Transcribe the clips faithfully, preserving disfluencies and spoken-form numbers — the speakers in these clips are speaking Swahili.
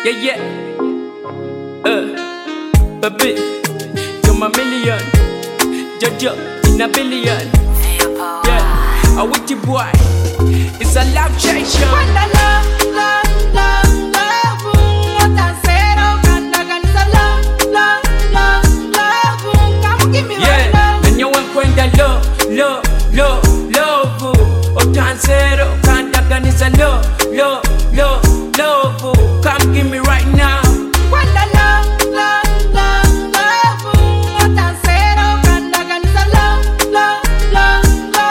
Yeah, yeah. Uh, baby, you're my million. Jojo in a billion. Yeah, I with you, boy. It's a love chaser. When the love, love, love, love, what I said, oh, can I can say love, love, love, love, come give me yeah. love. And you want when the love, love, love, love. Oh, cancero, can't I can say love, love, love, love. Come give me right now. When the love, love, love, love, what I said, oh, can I can say love, love, love,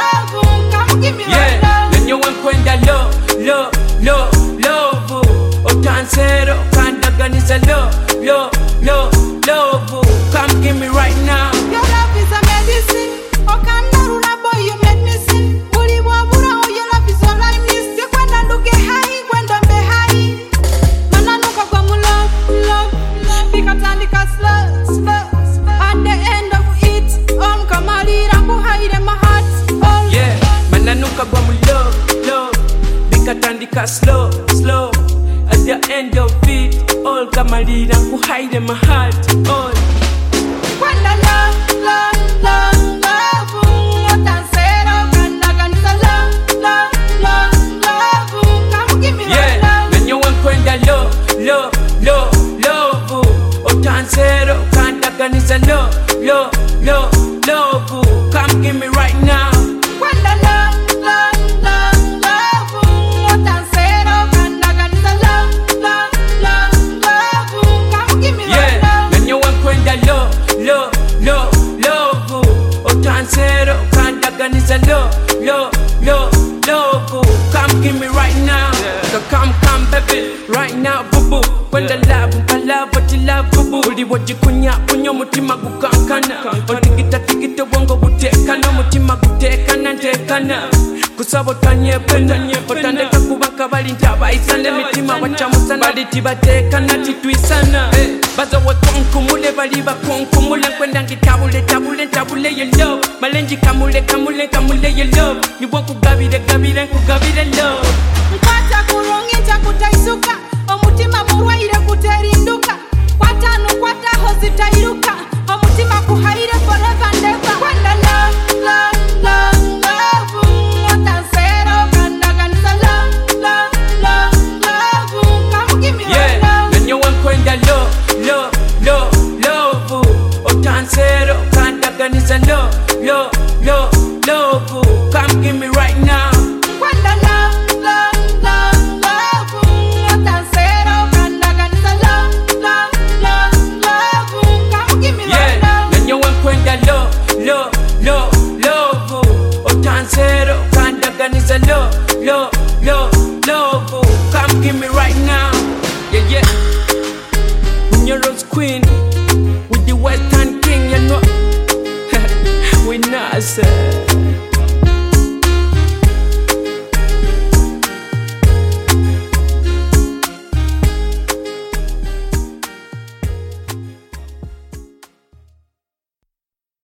love, come give me yeah. love. And you want when the love, love, love, love. Oh, cancero, can't I can say love, love, love, love. Come give me right now. Your love is a medicine. Oh, can I run a boy, you make me sin. Uli wabura, oh, your love is all I miss. You when I look high, when don't be high. Mana nuka kwa mu love, love, love. Because I like a slow, slow. At the end of it, um, come a lead and go hide in my heart. Oh, yeah, mananuka kwa mu love, love. Bikatandika slow, slow. At the end of it, all kamalira ku hide in my heart. All. when the love, love, love, love, what I said, oh, can I can say love, love, love, love. Come give me yeah. love. When you want when the love, love, love, love. Oh, cancero, can't I can say love, love, love, love. Come give me right now. When the love, love, love, love, what I said, oh, can I can say love, love, love, love. Come give me yeah. love. When you want when the love, love, love, love. Oh, cancero, can't I can say love, love, love, love. Come give me right now. So come, come, baby, right now, boo boo. When the love, I love what you love, boo boo. Uli what you kunya, kunya mutima gukankana. Otikita tikita wango gutekana, mutima gutekana, tekana. Kusabo tanye pena, otandeka kubaka bali ntaba isande mitima wachamusana. Bali tibatekana titwisana. Baza wa konkumule bali ba konkumule kwenda ngitabule tabule tabule your love. Malenji kamule kamule kamule your love. Ni wangu gabire gabire kugabire love. Nkwata kurungi kutaisuka, omutima murwaire kuterinduka. Kwata no kwata hozitairuka, omutima kuhaire forever and ever. When the love, love, love, love, what I said, oh, can I can say love, love, love, love. Come give me yeah. love. When you want when the love, love, love, love. Oh, cancero, can't I can say love, love, love, love. Come give me right now. When the love, love, love, love, what I said, oh, can I can say love, love, love, love. Come give me yeah. love. When you want when the love, love, love, love. Oh, cancero, can't I can say love, love, love, love. Come give me right now. Yeah, yeah. When you're Rose Queen with the Western King, you know. We not say.